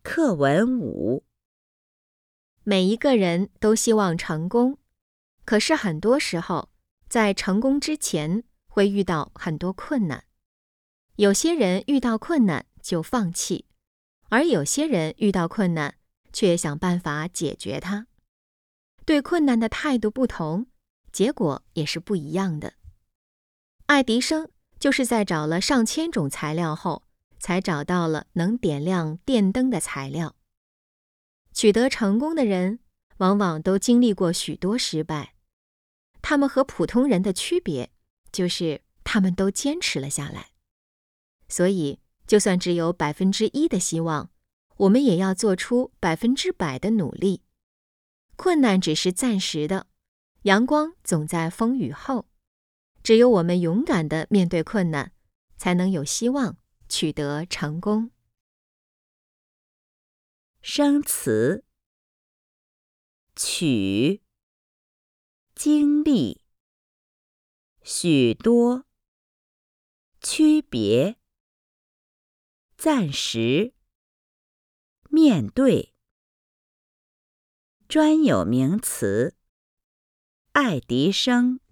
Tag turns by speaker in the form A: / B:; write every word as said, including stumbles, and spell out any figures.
A: 课文五。
B: 每一个人都希望成功，可是很多时候，在成功之前会遇到很多困难。有些人遇到困难就放弃，而有些人遇到困难却想办法解决它。对困难的态度不同，结果也是不一样的。爱迪生就是在找了上千种材料后，才找到了能点亮电灯的材料。取得成功的人，往往都经历过许多失败。他们和普通人的区别，就是他们都坚持了下来。所以，就算只有百分之一的希望，我们也要做出百分之百的努力。困难只是暂时的，阳光总在风雨后。只有我们勇敢地面对困难，才能有希望取得成功。
A: 生词：取、经历、许多、区别、暂时、面对。专有名词：爱迪生。